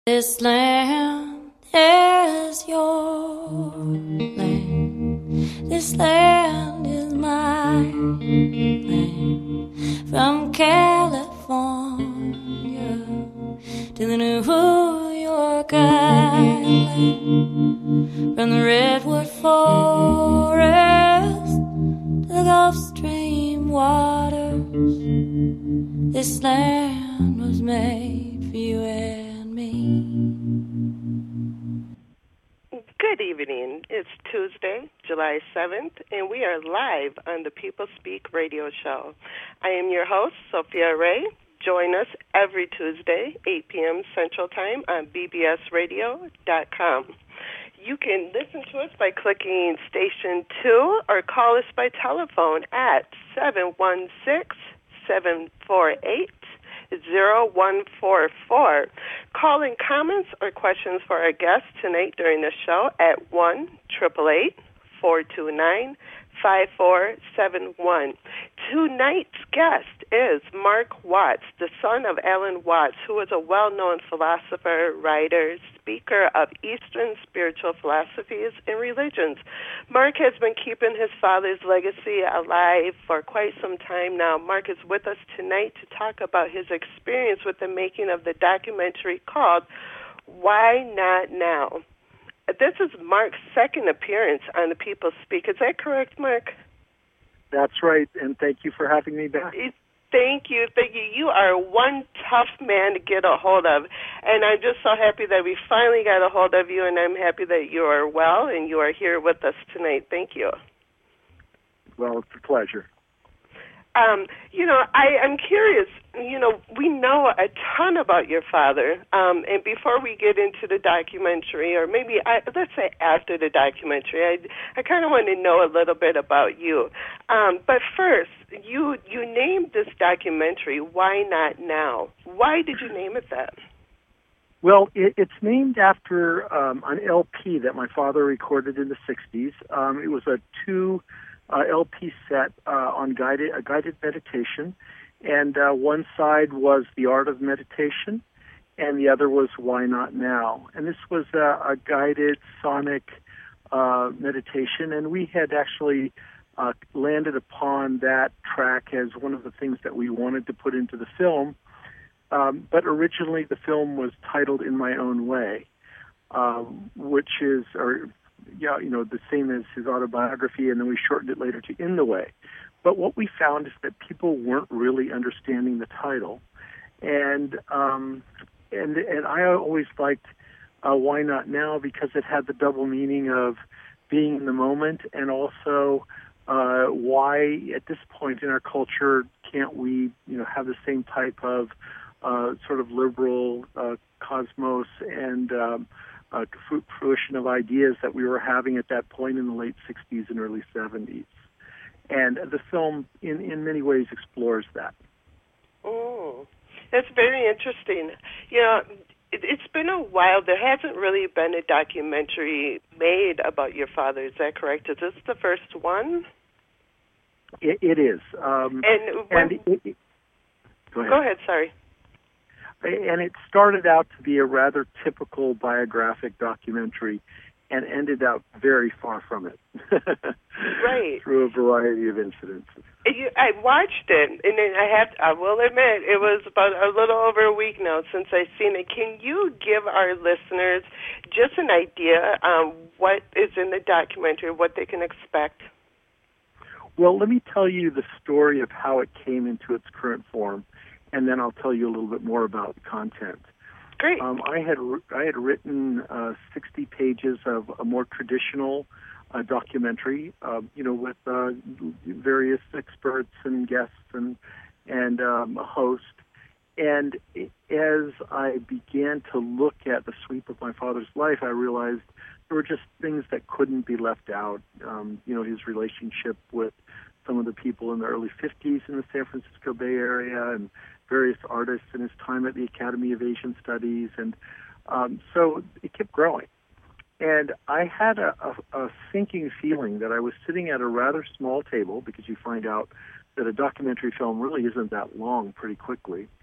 This land is your land. This land is my land. From California to the New York Island. From the redwood forest to the Gulf Stream waters. This land was made for you and me. Good evening. It's Tuesday, July 7th, and we are live on the People Speak radio show. I am your host, Sophia Ray. Join us every Tuesday, 8 p.m. Central Time on bbsradio.com. You can listen to us by clicking Station 2 or call us by telephone at 716-748-0144. Calling comments or questions for our guests tonight during the show at 1-888-429-5471. Tonight's guest is Mark Watts, the son of Alan Watts, who is a well-known philosopher, writer, speaker of Eastern spiritual philosophies and religions. Mark has been keeping his father's legacy alive for quite some time now. Mark is with us tonight to talk about his experience with the making of the documentary called Why Not Now? This is Mark's second appearance on The People Speak. Is that correct, Mark? That's right, and thank you for having me back. Thank you. You are one tough man to get a hold of, and I'm just so happy that we finally got a hold of you, and I'm happy that you are well and you are here with us tonight. Thank you. Well, it's a pleasure. I'm curious. We know a ton about your father, and before we get into the documentary, or maybe let's say after the documentary, I kind of want to know a little bit about you. But first, you named this documentary "Why Not Now?" Why did you name it that? Well, it's named after an LP that my father recorded in the '60s. It was a two LP set on guided meditation, and one side was The Art of Meditation, and the other was Why Not Now? And this was a guided sonic meditation, and we had actually landed upon that track as one of the things that we wanted to put into the film. But originally the film was titled In My Own Way, which is, the same as his autobiography, and then we shortened it later to In the Way. But what we found is that people weren't really understanding the title, and I always liked Why Not Now because it had the double meaning of being in the moment, and also why at this point in our culture can't we have the same type of sort of liberal cosmos and fruition of ideas that we were having at that point in the late 60s and early 70s. And the film, in many ways, explores that. Oh, that's very interesting. It's been a while. There hasn't really been a documentary made about your father. Is that correct? Is this the first one? It is. Go ahead, sorry. And it started out to be a rather typical biographic documentary and ended up very far from it. Right. Through a variety of incidences. I watched it, and I will admit, it was about a little over a week now since I've seen it. Can you give our listeners just an idea what is in the documentary, what they can expect? Well, let me tell you the story of how it came into its current form, and then I'll tell you a little bit more about the content. Great. I had written 60 pages of a more traditional documentary, with various experts and guests and a host. And as I began to look at the sweep of my father's life, I realized there were just things that couldn't be left out. His relationship with some of the people in the early 50s in the San Francisco Bay Area and various artists in his time at the Academy of Asian Studies. And so it kept growing. And I had a sinking feeling that I was sitting at a rather small table, because you find out that a documentary film really isn't that long pretty quickly.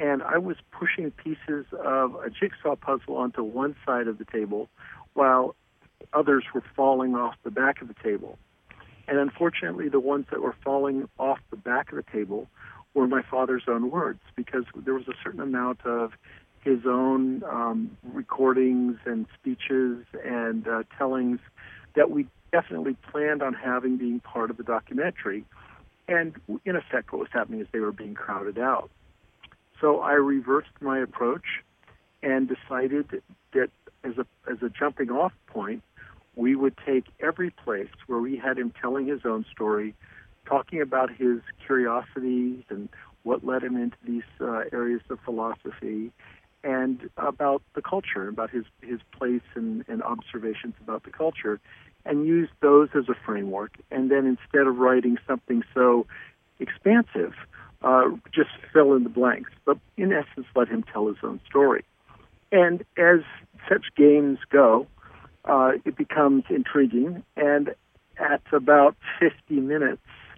and I was pushing pieces of a jigsaw puzzle onto one side of the table while others were falling off the back of the table. And unfortunately, the ones that were falling off the back of the table were my father's own words, because there was a certain amount of his own recordings and speeches and tellings that we definitely planned on having being part of the documentary. And in effect, what was happening is they were being crowded out. So I reversed my approach and decided that as a jumping off point, we would take every place where we had him telling his own story, talking about his curiosities and what led him into these areas of philosophy, and about the culture, about his place and observations about the culture, and use those as a framework. And then instead of writing something so expansive, just fill in the blanks, but in essence let him tell his own story. And as such games go, it becomes intriguing, and at about 50 minutes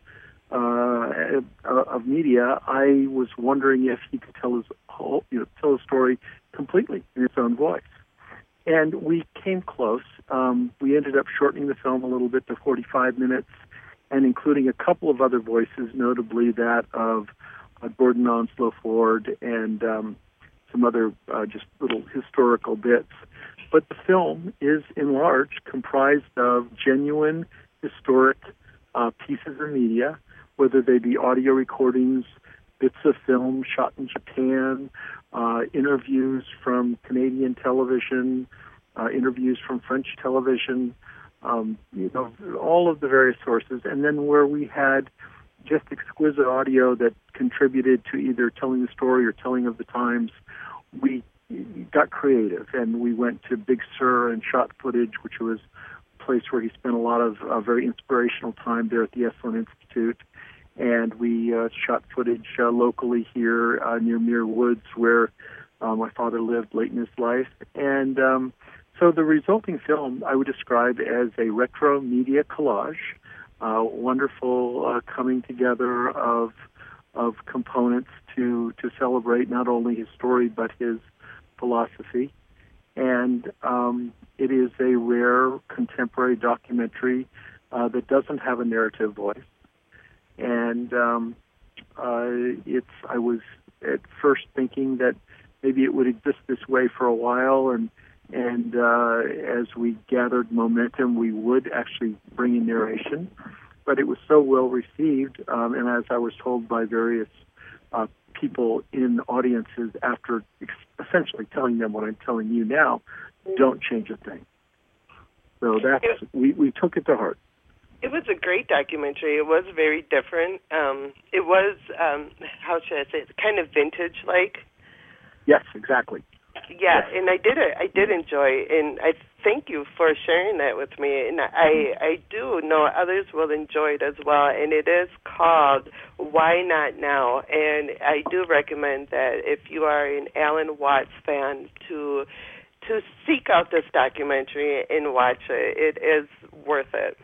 of media, I was wondering if he could tell his story completely in his own voice. And we came close. We ended up shortening the film a little bit to 45 minutes and including a couple of other voices, notably that of Gordon Onslow Ford and some other just little historical bits. But the film is, in large, comprised of genuine historic pieces of media, whether they be audio recordings, bits of film shot in Japan, interviews from Canadian television, interviews from French television, all of the various sources. And then where we had just exquisite audio that contributed to either telling the story or telling of the times, we got creative, and we went to Big Sur and shot footage, which was a place where he spent a lot of very inspirational time there at the Esalen Institute. And we shot footage locally here near Muir Woods, where my father lived late in his life. And so the resulting film I would describe as a retro media collage, wonderful coming together of components to celebrate not only his story but his philosophy. And it is a rare contemporary documentary that doesn't have a narrative voice. And I was at first thinking that maybe it would exist this way for a while, and as we gathered momentum, we would actually bring in narration. But it was so well received, and as I was told by various people in audiences after essentially telling them what I'm telling you now, don't change a thing. So we took it to heart. It was a great documentary. It was very different. It was, how should I say it, kind of vintage-like. Yes, exactly. Yeah, yes. And I did enjoy it, and I thank you for sharing that with me. And I do know others will enjoy it as well. And it is called Why Not Now? And I do recommend that if you are an Alan Watts fan to seek out this documentary and watch it. It is worth it.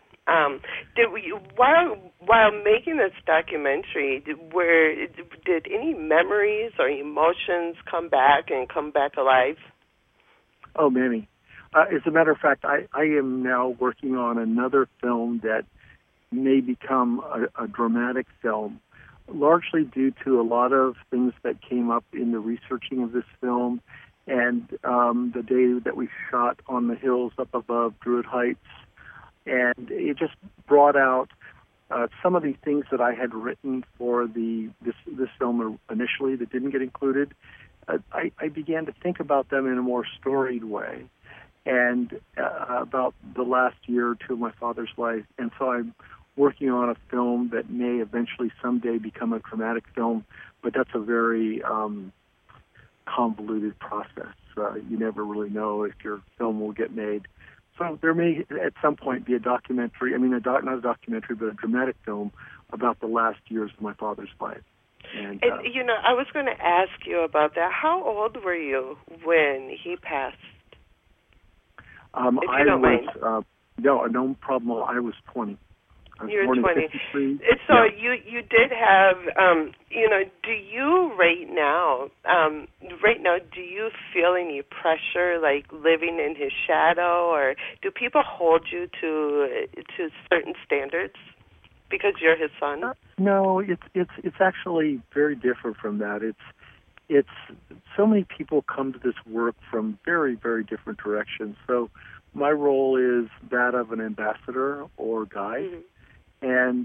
While making this documentary, did any memories or emotions come back alive? Oh, many. As a matter of fact, I am now working on another film that may become a dramatic film, largely due to a lot of things that came up in the researching of this film and the day that we shot on the hills up above Druid Heights. And it just brought out some of the things that I had written for this film initially that didn't get included. I began to think about them in a more storied way, and about the last year or two of my father's life. And so I'm working on a film that may eventually someday become a dramatic film, but that's a very convoluted process. You never really know if your film will get made. So there may at some point be a documentary, not a documentary, but a dramatic film about the last years of my father's life. And I was going to ask you about that. How old were you when he passed? No problem. I was 20. You're 20. So yeah. you did have, do you right now, do you feel any pressure, like living in his shadow, or do people hold you to certain standards because you're his son? No, it's actually very different from that. It's so many people come to this work from very, very different directions. So my role is that of an ambassador or guide. Mm-hmm. And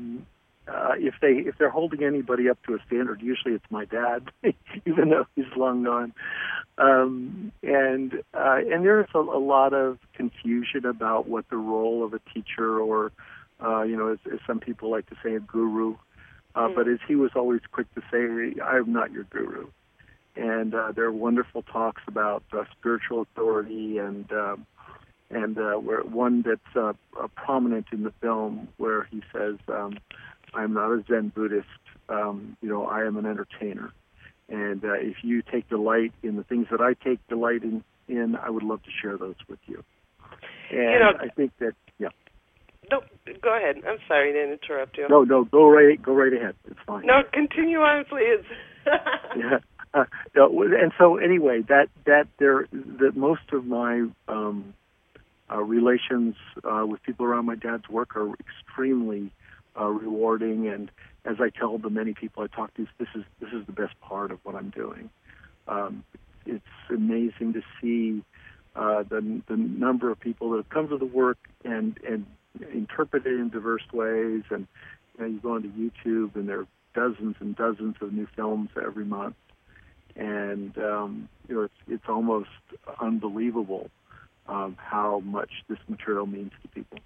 if they're holding anybody up to a standard, usually it's my dad, even though he's long gone. And there's a lot of confusion about what the role of a teacher or as some people like to say, a guru. But as he was always quick to say, I'm not your guru. And there are wonderful talks about spiritual authority and where one that's prominent in the film where he says, I'm not a Zen Buddhist, I am an entertainer. And if you take delight in the things that I take delight in, I would love to share those with you. And I think that, yeah. No, go ahead. I'm sorry to interrupt you. No, go right ahead. It's fine. No, continue on, please. Yeah. And so anyway, that most of my relations with people around my dad's work are extremely rewarding, and as I tell the many people I talk to, this is the best part of what I'm doing. It's amazing to see the number of people that have come to the work and interpret it in diverse ways, and you go onto YouTube and there are dozens and dozens of new films every month, and it's almost unbelievable how much this material means to people.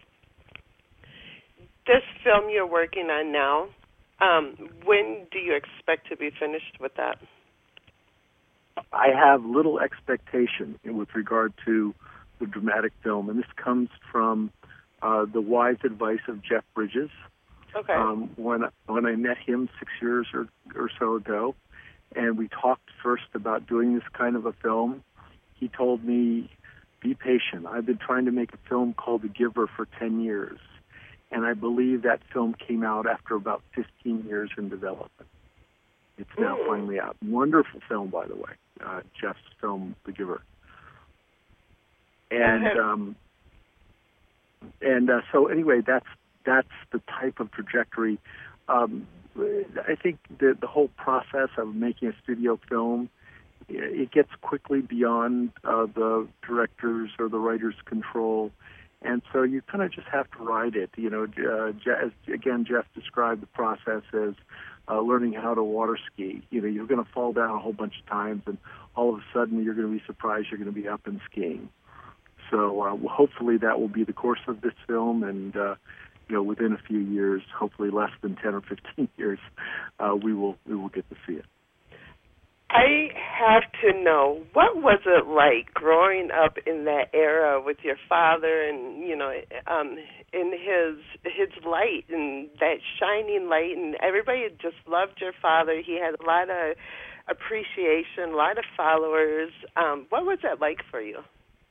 This film you're working on now, when do you expect to be finished with that? I have little expectation with regard to the dramatic film, and this comes from the wise advice of Jeff Bridges. Okay. When I met him 6 years or so ago, and we talked first about doing this kind of a film, he told me, be patient. I've been trying to make a film called The Giver for 10 years, and I believe that film came out after about 15 years in development. It's now finally out. Wonderful film, by the way, Jeff's film, The Giver. And so anyway, that's the type of trajectory. I think the whole process of making a studio film, it gets quickly beyond the director's or the writer's control, and so you kind of just have to ride it. Jeff described the process as learning how to water ski. You're going to fall down a whole bunch of times, and all of a sudden you're going to be surprised you're going to be up and skiing. So hopefully that will be the course of this film, and within a few years, hopefully less than 10 or 15 years, we will get to see it. I have to know, what was it like growing up in that era with your father and, in his light and that shining light, and everybody just loved your father. He had a lot of appreciation, a lot of followers. What was that like for you?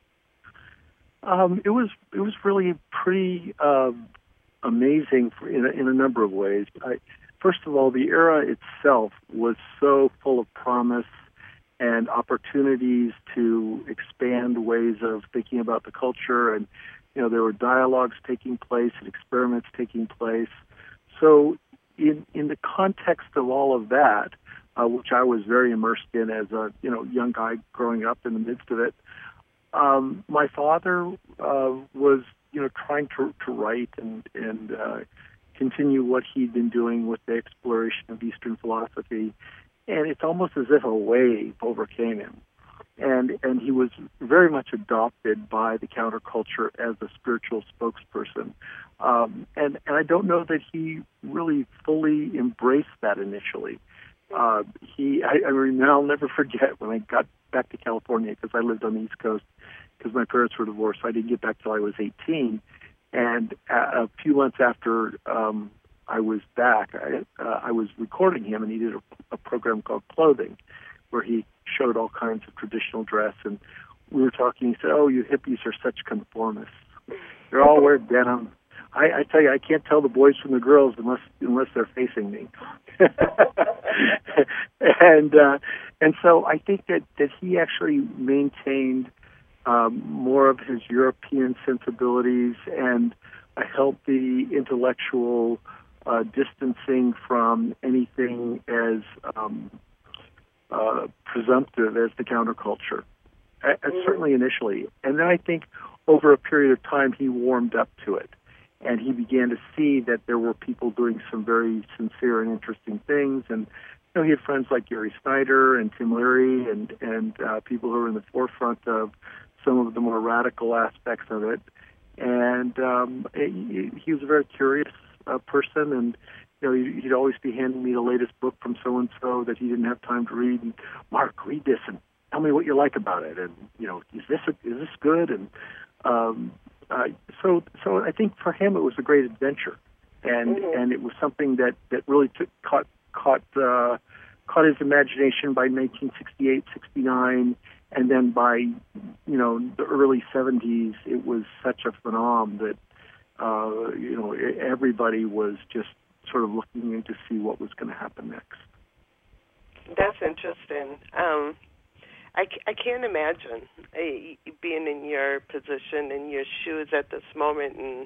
It was really pretty amazing in a number of ways. First of all, the era itself was so full of promise and opportunities to expand ways of thinking about the culture, and there were dialogues taking place and experiments taking place. So in the context of all of that, which I was very immersed in as a young guy growing up in the midst of it, my father was trying to write and continue what he'd been doing with the exploration of Eastern philosophy, and it's almost as if a wave overcame him, and he was very much adopted by the counterculture as a spiritual spokesperson, and I don't know that he really fully embraced that initially. I'll never forget when I got back to California, because I lived on the East Coast because my parents were divorced, so I didn't get back till I was 18. And a few months after I was back, I was recording him, and he did a program called Clothing, where he showed all kinds of traditional dress. And we were talking. He said, "Oh, you hippies are such conformists. They all wear denim. I tell you, I can't tell the boys from the girls unless they're facing me. And so I think that he actually maintained more of his European sensibilities and a healthy intellectual distancing from anything as presumptive as the counterculture, certainly initially. And then I think over a period of time he warmed up to it, and he began to see that there were people doing some very sincere and interesting things. And he had friends like Gary Snyder and Tim Leary and people who were in the forefront of some of the more radical aspects of it. And he was a very curious person, and he'd always be handing me the latest book from so and so that he didn't have time to read. And Mark, read this and tell me what you like about it. And is this good? And so I think for him it was a great adventure, and it was something that really caught his imagination by 1968, 69. And then by, the early 70s, it was such a phenomenon that, everybody was just sort of looking in to see what was going to happen next. That's interesting. I can't imagine being in your position, in your shoes at this moment, and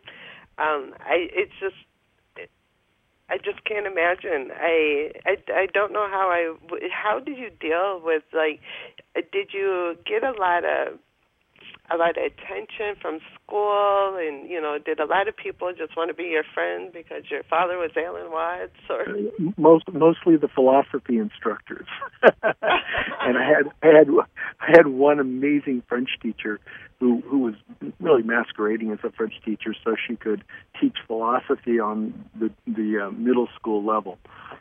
I just can't imagine. I don't know how did you deal with, did you get a lot of attention from school, and did a lot of people just want to be your friend because your father was Alan Watts, or mostly the philosophy instructors? And I had one amazing French teacher who was really masquerading as a French teacher so she could teach philosophy on the middle school level.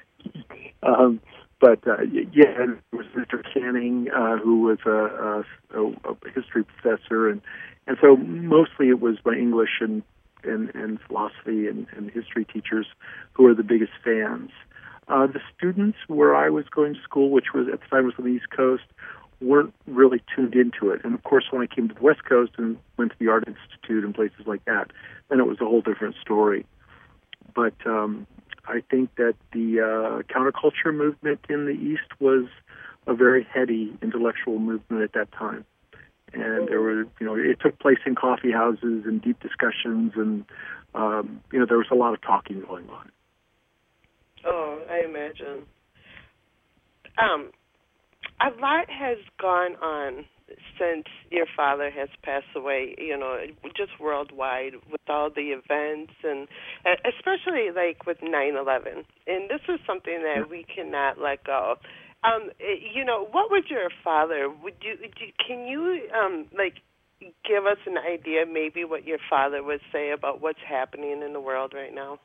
But there was Mr. Canning, who was a history professor, and so mostly it was my English and philosophy and history teachers who were the biggest fans. The students where I was going to school, which was at the time was on the East Coast, weren't really tuned into it. And of course, when I came to the West Coast and went to the Art Institute and places like that, then it was a whole different story. But I think that the counterculture movement in the East was a very heady intellectual movement at that time. And there were, it took place in coffee houses and deep discussions, and, there was a lot of talking going on. Oh, I imagine. A lot has gone on since your father has passed away, just worldwide with all the events, and especially like with 9/11. And this is something that we cannot let go. What would your father, can you give us an idea maybe what your father would say about what's happening in the world right now?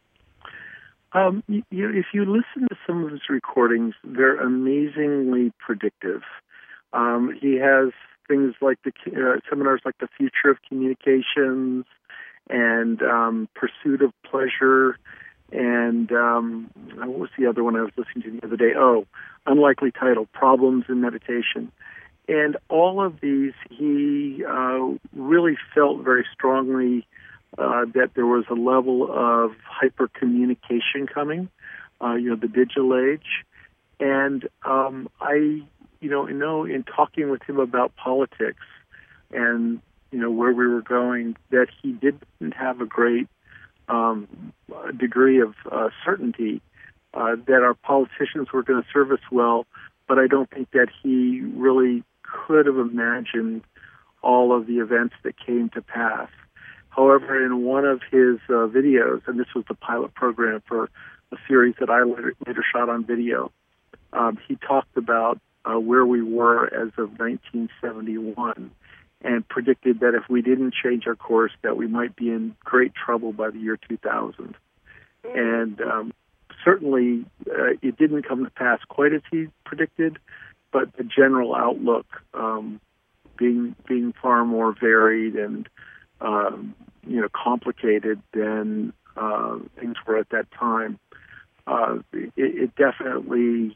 If you listen to some of his recordings, they're amazingly predictive. He has things like the seminars like The Future of Communications and Pursuit of Pleasure, and what was the other one I was listening to the other day? Unlikely title, Problems in Meditation. And all of these, he really felt very strongly that there was a level of hyper-communication coming, the digital age. And I know in talking with him about politics and, where we were going, that he didn't have a great degree of certainty that our politicians were going to serve us well, but I don't think that he really could have imagined all of the events that came to pass. However, in one of his videos, and this was the pilot program for a series that I later shot on video, he talked about where we were as of 1971 and predicted that if we didn't change our course, that we might be in great trouble by the year 2000. And certainly it didn't come to pass quite as he predicted, but the general outlook being far more varied and complicated than things were at that time, it definitely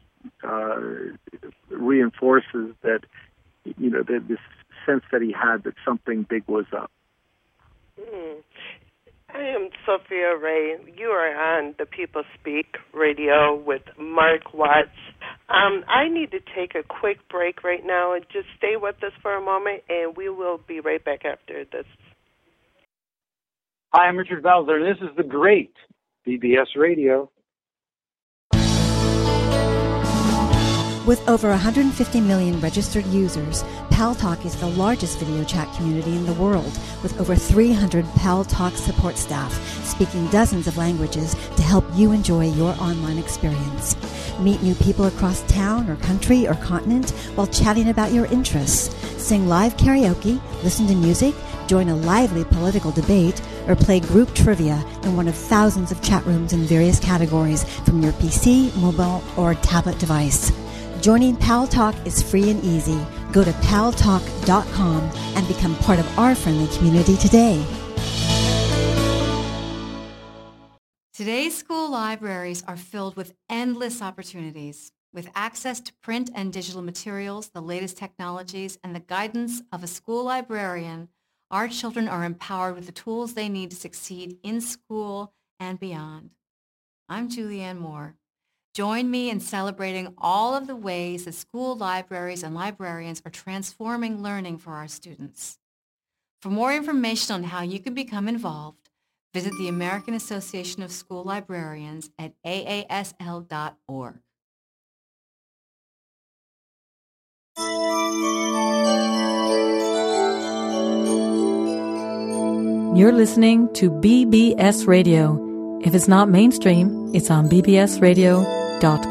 reinforces that this sense that he had that something big was up. I am Sophia Ray. You are on the People Speak Radio with Mark Watts. I need to take a quick break right now, and just stay with us for a moment, and we will be right back after this. Hi, I'm Richard Belzer. This is the great BBS Radio. With over 150 million registered users, Paltalk is the largest video chat community in the world, with over 300 Paltalk support staff speaking dozens of languages to help you enjoy your online experience. Meet new people across town or country or continent while chatting about your interests. Sing live karaoke, listen to music, join a lively political debate, or play group trivia in one of thousands of chat rooms in various categories from your PC, mobile, or tablet device. Joining Paltalk is free and easy. Go to paltalk.com and become part of our friendly community today. Today's school libraries are filled with endless opportunities. With access to print and digital materials, the latest technologies, and the guidance of a school librarian, our children are empowered with the tools they need to succeed in school and beyond. I'm Julianne Moore. Join me in celebrating all of the ways that school libraries and librarians are transforming learning for our students. For more information on how you can become involved, visit the American Association of School Librarians at aasl.org. You're listening to BBS Radio. If it's not mainstream, it's on bbsradio.com.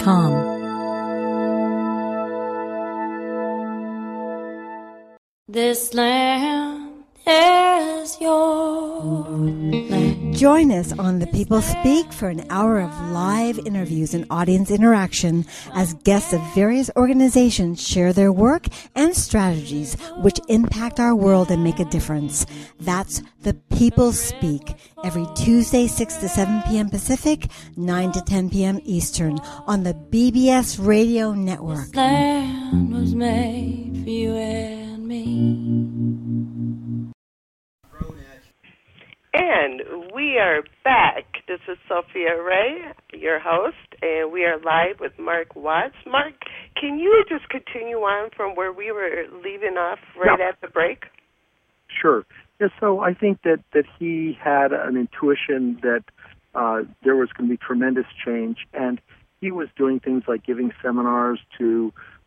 This land is your land. Join us on The People Speak for an hour of live interviews and audience interaction as guests of various organizations share their work and strategies which impact our world and make a difference. That's The People Speak, every Tuesday 6 to 7 p.m. Pacific, 9 to 10 p.m. Eastern on the BBS Radio Network. This land was made for you and me. And we are back. This is Sophia Ray, your host, and we are live with Mark Watts. Mark, can you just continue on from where we were leaving off at the break? Sure. Yeah, so I think that he had an intuition that there was going to be tremendous change, and he was doing things like giving seminars to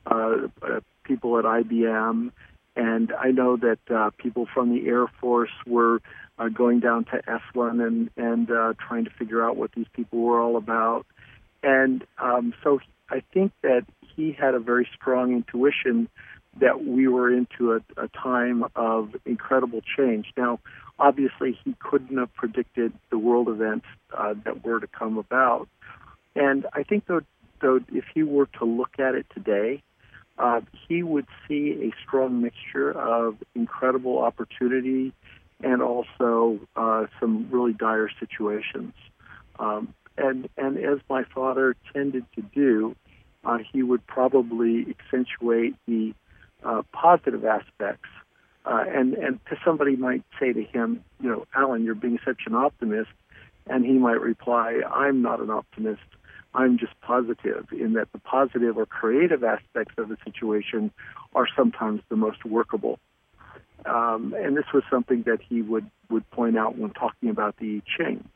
people at IBM, and I know that people from the Air Force were going down to Esalen and trying to figure out what these people were all about. And so I think that he had a very strong intuition that we were into a time of incredible change. Now, obviously, he couldn't have predicted the world events that were to come about. And I think, though, if he were to look at it today, he would see a strong mixture of incredible opportunity and also some really dire situations. And as my father tended to do, he would probably accentuate the positive aspects. And somebody might say to him, you know, Alan, you're being such an optimist. And he might reply, I'm not an optimist. I'm just positive, in that the positive or creative aspects of the situation are sometimes the most workable. And this was something that he would point out when talking about the I Ching,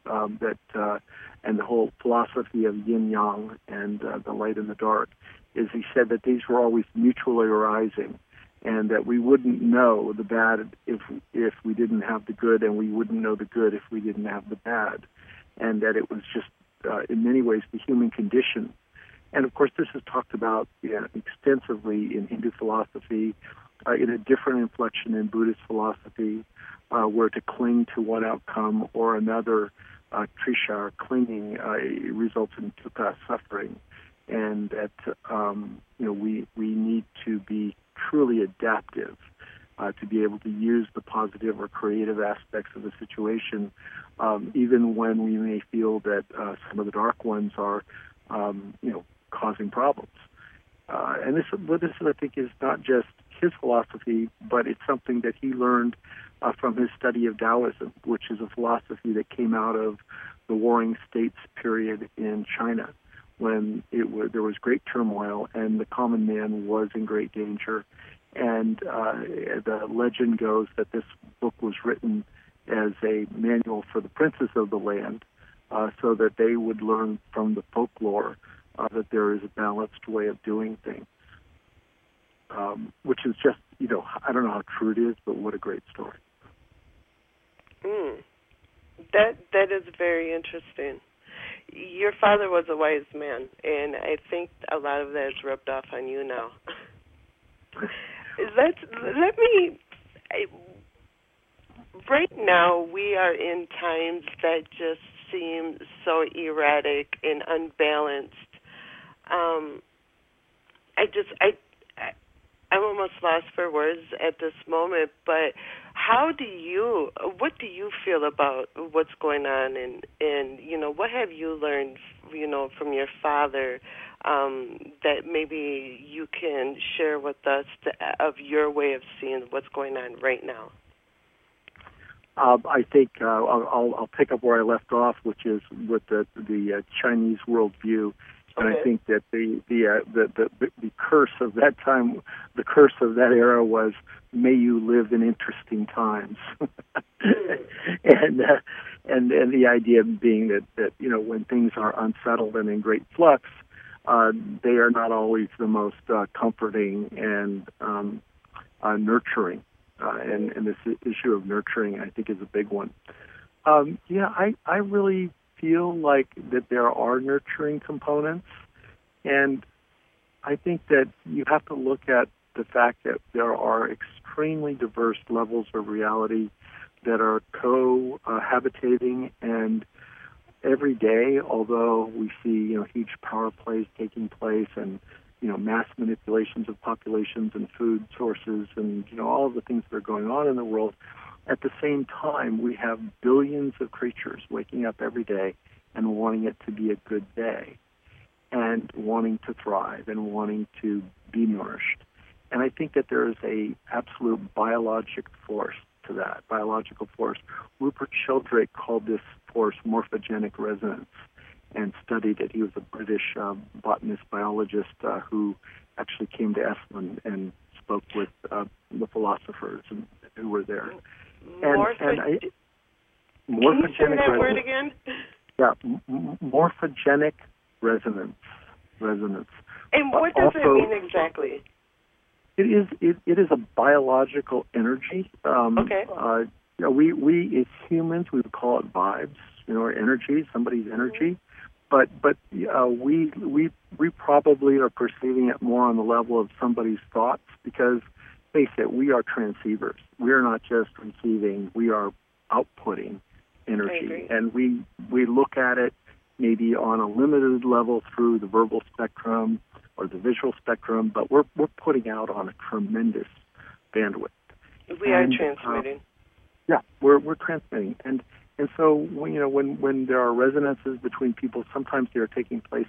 and the whole philosophy of yin-yang and the light and the dark, is he said that these were always mutually arising, and that we wouldn't know the bad if we didn't have the good, and we wouldn't know the good if we didn't have the bad, and that it was just, in many ways, the human condition. And, of course, this is talked about extensively in Hindu philosophy, in a different inflection in Buddhist philosophy, where to cling to one outcome or another, trisha, clinging, results in dukkha, suffering, and that we need to be truly adaptive to be able to use the positive or creative aspects of the situation, even when we may feel that some of the dark ones are, causing problems. And this, I think, is not just his philosophy, but it's something that he learned from his study of Taoism, which is a philosophy that came out of the Warring States period in China, when there was great turmoil and the common man was in great danger. And the legend goes that this book was written as a manual for the princes of the land, so that they would learn from the folklore that there is a balanced way of doing things. Which is just, I don't know how true it is, but what a great story. That is very interesting. Your father was a wise man, and I think a lot of that is rubbed off on you now. Right now, we are in times that just seem so erratic and unbalanced. I'm almost lost for words at this moment, but what do you feel about what's going on, and what have you learned, from your father, that maybe you can share with us of your way of seeing what's going on right now? I think I'll pick up where I left off, which is with the Chinese worldview. And I think that the curse of that time, the curse of that era was, may you live in interesting times. and the idea being that when things are unsettled and in great flux, they are not always the most comforting and nurturing. And this issue of nurturing, I think, is a big one. I really feel like that there are nurturing components, and I think that you have to look at the fact that there are extremely diverse levels of reality that are cohabitating, and every day, although we see huge power plays taking place and mass manipulations of populations and food sources and all of the things that are going on in the world, at the same time, we have billions of creatures waking up every day and wanting it to be a good day and wanting to thrive and wanting to be nourished. And I think that there is a absolute biological force to that, biological force. Rupert Sheldrake called this force morphogenic resonance and studied it. He was a British botanist, biologist who actually came to Esalen and spoke with the philosophers who were there. Morphogenic Can you say that resonance. word again? Yeah, morphogenic resonance. And what does it mean exactly? It is a biological energy. Okay. We as humans, we would call it vibes, or energy, somebody's energy. But we probably are perceiving it more on the level of somebody's thoughts, because face it, we are transceivers. We are not just receiving; we are outputting energy, and we look at it maybe on a limited level through the verbal spectrum or the visual spectrum, but we're putting out on a tremendous bandwidth. We are transmitting. We're transmitting, and so when there are resonances between people, sometimes they are taking place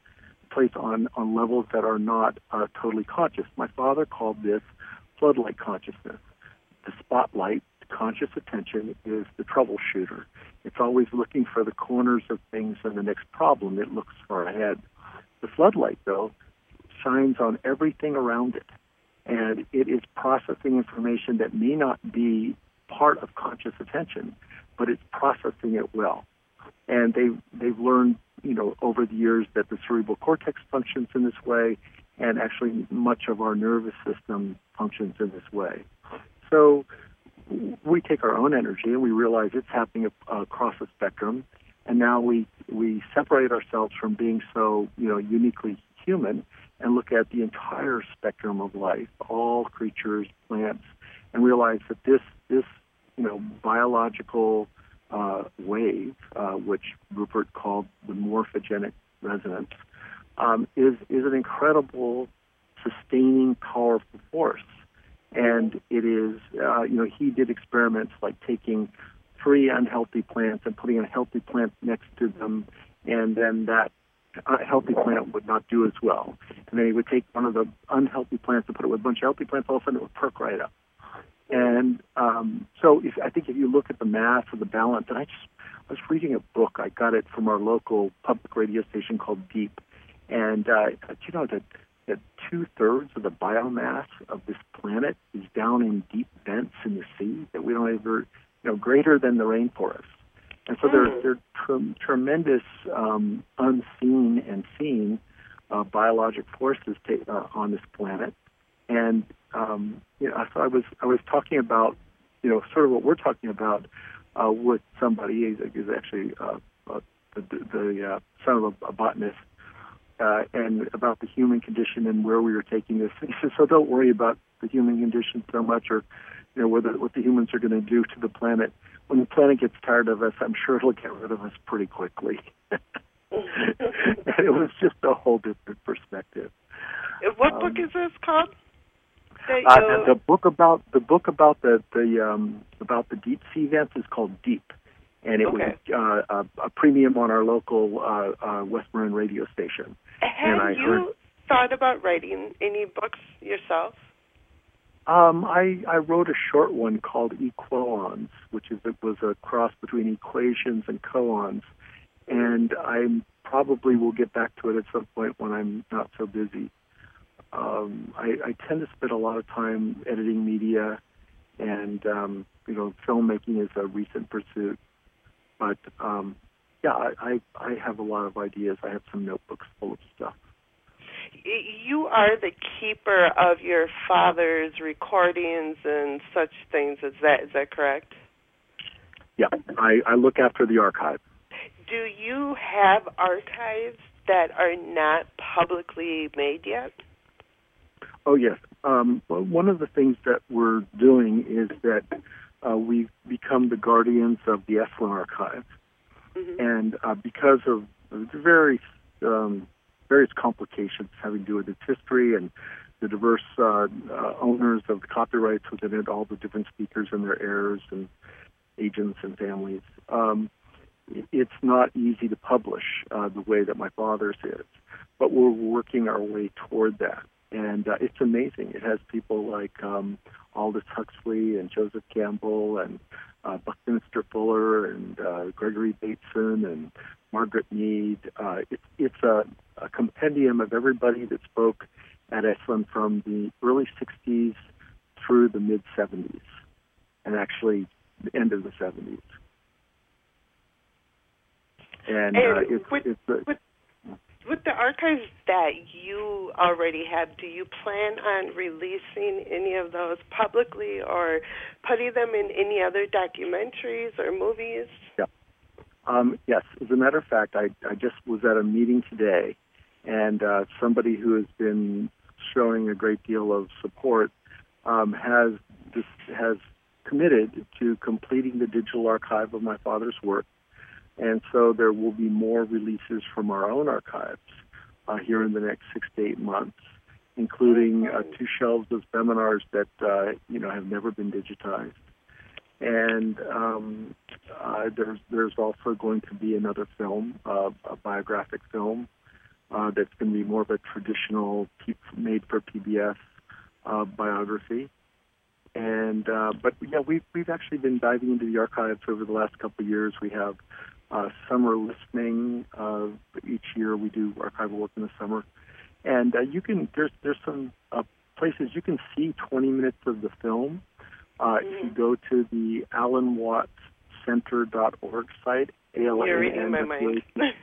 on levels that are not totally conscious. My father called this floodlight consciousness. The spotlight, conscious attention, is the troubleshooter. It's always looking for the corners of things and the next problem. It looks far ahead. The floodlight, though, shines on everything around it, and it is processing information that may not be part of conscious attention, but it's processing it well. And they've learned, over the years that the cerebral cortex functions in this way, and actually much of our nervous system functions in this way. So we take our own energy and we realize it's happening across the spectrum, and now we separate ourselves from being so uniquely human and look at the entire spectrum of life, all creatures, plants, and realize that this biological wave, which Rupert called the morphogenic resonance, is an incredible, sustaining, powerful force. And it is, he did experiments like taking 3 unhealthy plants and putting a healthy plant next to them, and then that healthy plant would not do as well. And then he would take one of the unhealthy plants and put it with a bunch of healthy plants, all of a sudden it would perk right up. And so I think if you look at the math or the balance, and I was reading a book. I got it from our local public radio station called Deep. And you know that 2/3 of the biomass of this planet is down in deep vents in the sea that we don't ever, greater than the rainforest. And so there are tremendous unseen and seen biologic forces on this planet. And so I was talking about, sort of what we're talking about with somebody. He's actually the son of a botanist. And about the human condition and where we were taking this. He says, so don't worry about the human condition so much, or what the humans are going to do to the planet. When the planet gets tired of us, I'm sure it'll get rid of us pretty quickly. And it was just a whole different perspective. What book is this called? The book about the deep sea vents is called Deep. And it was a premium on our local West Marin radio station. Have you thought about writing any books yourself? I wrote a short one called Equons, which was a cross between equations and koans. And I probably will get back to it at some point when I'm not so busy. I tend to spend a lot of time editing media, and filmmaking is a recent pursuit. But, I have a lot of ideas. I have some notebooks full of stuff. You are the keeper of your father's recordings and such things. Is that correct? Yeah, I look after the archive. Do you have archives that are not publicly made yet? Oh, yes. One of the things that we're doing is that we've become the guardians of the Esalen Archive. Mm-hmm. And because of the various complications having to do with its history and the diverse owners of the copyrights within it, all the different speakers and their heirs and agents and families, it's not easy to publish the way that my father's is. But we're working our way toward that. And it's amazing. It has people like Aldous Huxley and Joseph Campbell and Buckminster Fuller and Gregory Bateson and Margaret Mead. It's a compendium of everybody that spoke at Esalen from the early 60s through the mid-70s, and actually the end of the 70s. And with the archives that you already have, do you plan on releasing any of those publicly or putting them in any other documentaries or movies? Yeah. Yes. As a matter of fact, I just was at a meeting today, and somebody who has been showing a great deal of support has committed to completing the digital archive of my father's work. And so there will be more releases from our own archives here in the next 6 to 8 months, including 2 shelves of seminars that have never been digitized. And there's also going to be another film, a biographic film, that's going to be more of a traditional made for PBS biography. And we've actually been diving into the archives over the last couple of years. We have summer listening. Each year we do archival work in the summer, and there's some places you can see 20 minutes of the film. If you go to the AlanWattsCenter.org site, You're reading my mind.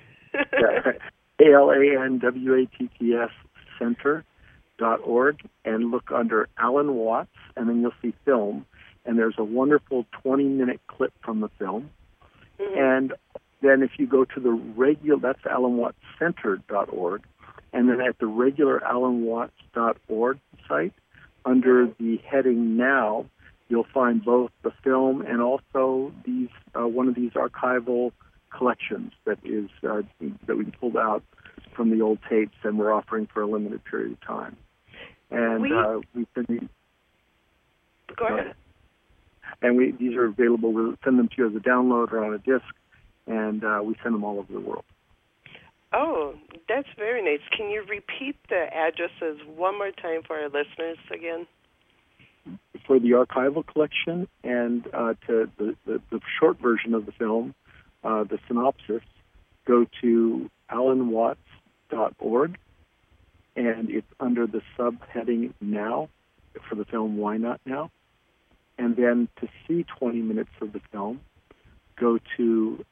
AlanWatts Center.org, and look under Alan Watts, and then you'll see film, and there's a wonderful 20-minute clip from the film. Mm-hmm. And then if you go to the that's AlanWattsCenter.org, and then at the regular AlanWatts.org site, under the heading Now, you'll find both the film and also these one of these archival collections that we pulled out from the old tapes, and we're offering for a limited period of time. And we've been... Go ahead. And these are available. We'll send them to you as a download or on a disc, and we send them all over the world. Oh, that's very nice. Can you repeat the addresses one more time for our listeners again? for the archival collection and to the short version of the film, the synopsis, go to alanwatts.org, and it's under the subheading Now for the film Why Not Now. And then to see 20 minutes of the film, go to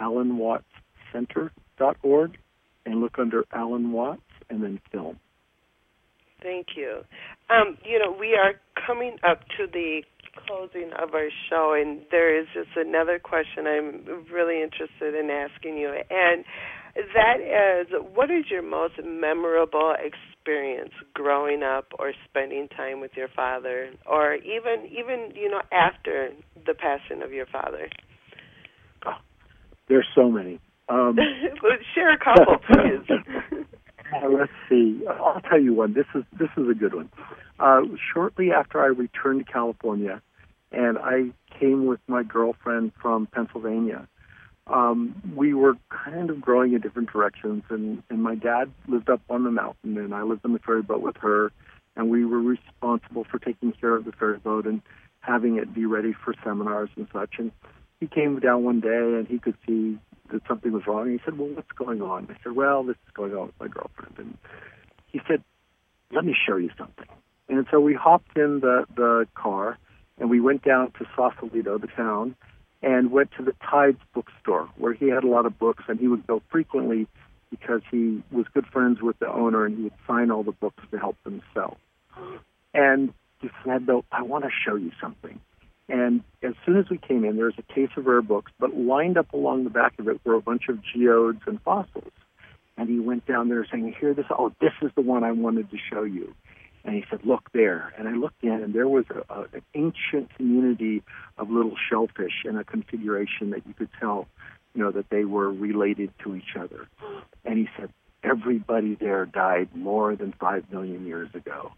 alanwattscenter.org and look under Alan Watts and then film. Thank you. We are coming up to the closing of our show, and there is just another question I'm really interested in asking you, and that is, what is your most memorable experience growing up or spending time with your father, or even after the passing of your father? Oh, there's so many. Share a couple, please. Let's see. I'll tell you one. This is a good one. Shortly after I returned to California, and I came with my girlfriend from Pennsylvania, we were kind of growing in different directions, and my dad lived up on the mountain, and I lived on the ferry boat with her, and we were responsible for taking care of the ferry boat and having it be ready for seminars and such. And he came down one day, and he could see that something was wrong. And he said, well, what's going on? I said, well, this is going on with my girlfriend. And he said, let me show you something. And so we hopped in the car, and we went down to Sausalito, the town, and went to the Tides bookstore, where he had a lot of books, and he would go frequently because he was good friends with the owner, and he would sign all the books to help them sell. And he said, though, I want to show you something. And as soon as we came in, there was a case of rare books, but lined up along the back of it were a bunch of geodes and fossils. And he went down there saying, this is the one I wanted to show you. And he said, look there. And I looked in, and there was an ancient community of little shellfish in a configuration that you could tell, that they were related to each other. And he said, everybody there died more than 5 million years ago.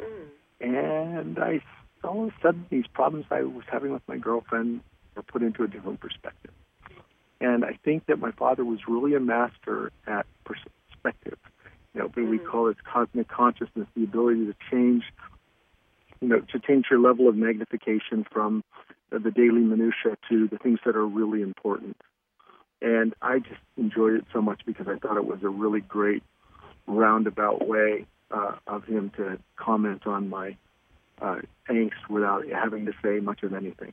And all of a sudden, these problems I was having with my girlfriend were put into a different perspective. And I think that my father was really a master at perspective. We call it cosmic consciousness, the ability to change, to change your level of magnification from the daily minutia to the things that are really important. And I just enjoyed it so much because I thought it was a really great roundabout way of him to comment on my angst without having to say much of anything.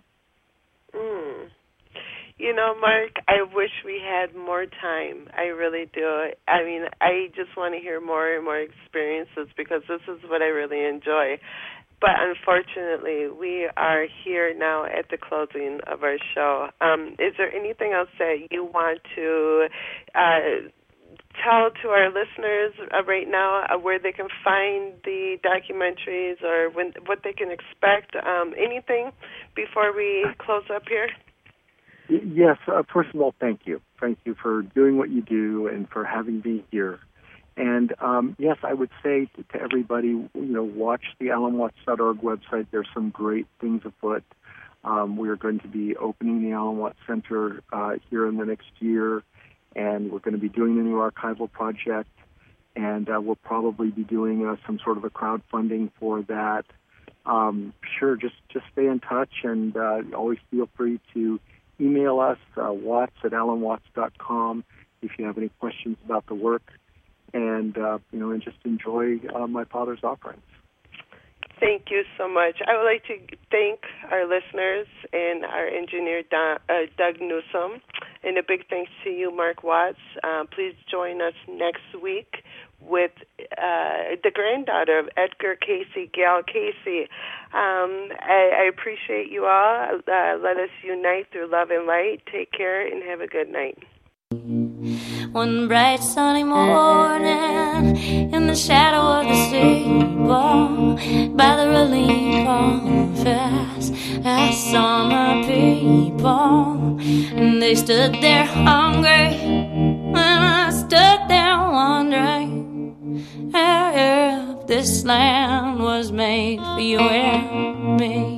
Mark, I wish we had more time. I really do. I mean, I just want to hear more and more experiences because this is what I really enjoy. But unfortunately, we are here now at the closing of our show. Is there anything else that you want to tell to our listeners right now where they can find the documentaries or what they can expect? Anything before we close up here? Yes. First of all, thank you. Thank you for doing what you do and for having me here. And yes, I would say to everybody, watch the alanwatts.org website. There's some great things afoot. We are going to be opening the Alan Watts Center here in the next year, and we're going to be doing a new archival project, and we'll probably be doing some sort of a crowdfunding for that. Sure, just stay in touch, and always feel free to email us, watts@alanwatts.com, if you have any questions about the work, and just enjoy my father's offerings. Thank you so much. I would like to thank our listeners and our engineer, Doug Newsom, and a big thanks to you, Mark Watts. Please join us next week with the granddaughter of Edgar Cayce, Gail Cayce. I appreciate you all. Let us unite through love and light. Take care and have a good night. One bright sunny morning, in the shadow of the steeple, by the relief confess, I saw my people, and they stood there hungry, and I stood there wondering if this land was made for you and me.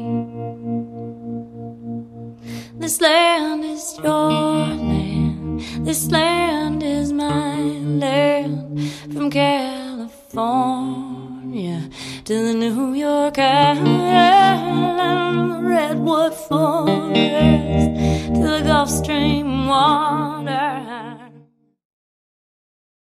This land is your land. This land is my land from California California, to the New York Island, the redwood forest, to the Gulf Stream water.